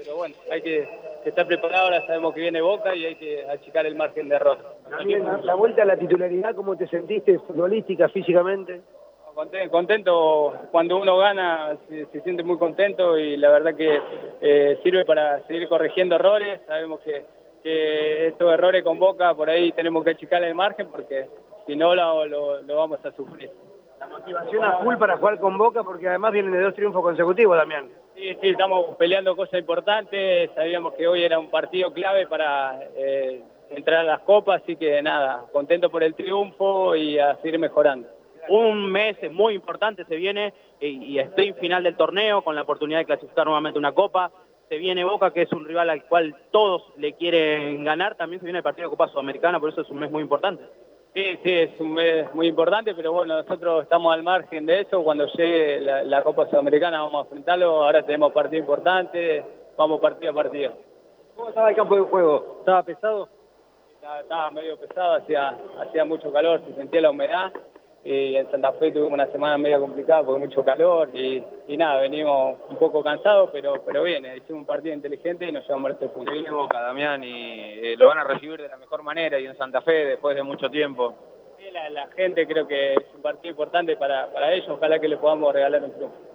pero bueno, hay que estar preparado, ahora sabemos que viene Boca y hay que achicar el margen de error. También la vuelta a la titularidad, ¿cómo te sentiste futbolística, físicamente? Contento, cuando uno gana se siente muy contento y la verdad que sirve para seguir corrigiendo errores. Sabemos que estos errores con Boca por ahí tenemos que achicar el margen porque si no lo vamos a sufrir. La motivación a full para jugar con Boca porque además vienen de 2 triunfos consecutivos, Damián. Sí, estamos peleando cosas importantes, sabíamos que hoy era un partido clave para entrar a las copas, así que nada, contento por el triunfo y a seguir mejorando. Un mes muy importante se viene y sprint final del torneo con la oportunidad de clasificar nuevamente una copa. Se viene Boca, que es un rival al cual todos le quieren ganar. También se viene el partido de Copa Sudamericana, por eso es un mes muy importante. Sí, es un mes muy importante, pero bueno, nosotros estamos al margen de eso. Cuando llegue la Copa Sudamericana vamos a enfrentarlo. Ahora tenemos partido importante, vamos partido a partido. ¿Cómo estaba el campo de juego? ¿Estaba pesado? Estaba medio pesado, hacía mucho calor, se sentía la humedad. Y en Santa Fe tuvimos una semana media complicada porque mucho calor y nada, venimos un poco cansados, pero bien, hicimos un partido inteligente y nos llevamos a este punto. Viene Boca, Damián, y lo van a recibir de la mejor manera y en Santa Fe después de mucho tiempo. Sí, la gente creo que es un partido importante para ellos, ojalá que le podamos regalar un triunfo.